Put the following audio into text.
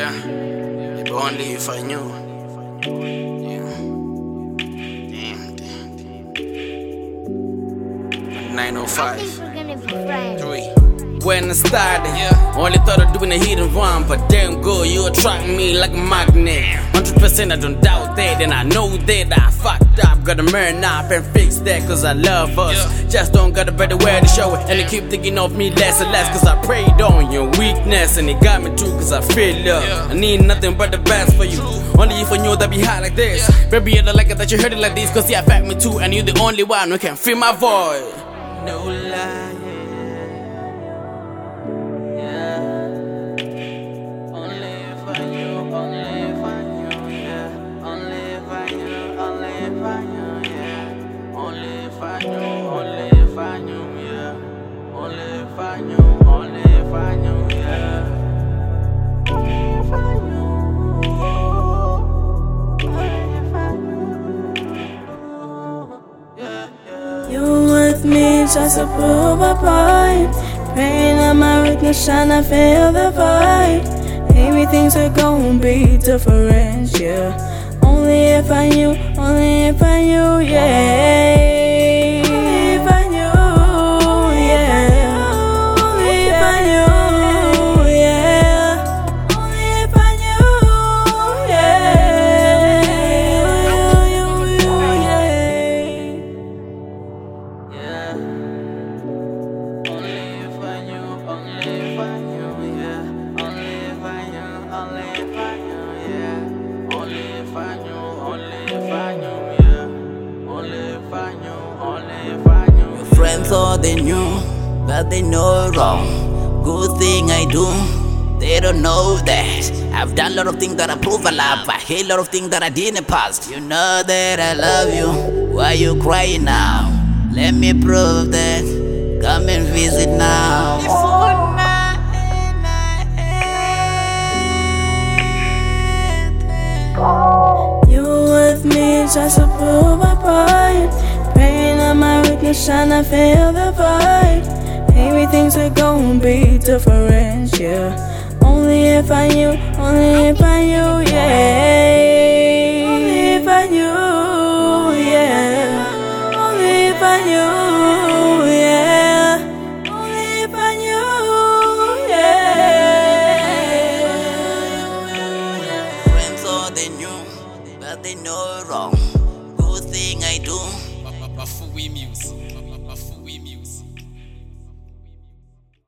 Yeah, if only if I knew. Yeah. Damn. 905. 3. When I started, only thought of doing a hit and run, but damn good, you attract me like a magnet. 100% I don't doubt that, and I know that I fucked up. Gotta man up and fix that, cause I love us. Just don't got a better way to show it, and they keep thinking of me less and less, cause I preyed on your weakness, and it got me too, cause I feel love. I need nothing but the best for you. Only if I knew that be hot like this. Baby, I don't like it that you heard it like this, cause you affect me too, and you're the only one who can fill my void. No lie. You with me just to prove a point. Praying on my weakness, trying to feel the void. Everything's gonna be different, yeah. Only if I knew, yeah. Only if I knew, yeah. Only if I knew, yeah. Only if I knew, yeah. Yeah. Only if I knew, yeah. Only if I knew, yeah. Only if I knew, yeah. Only if I knew. Your friends thought they knew, but they know wrong. Good thing I do, they don't know that. I've done a lot of things that I prove I love. I hate a lot of things that I did in the past. You know that I love you. Why you crying now? Let me prove that. Come and visit now. You with me just to prove a point. Praying on my weakness, trying to feel the void. Everything's gonna be different, yeah. Only if I knew, yeah.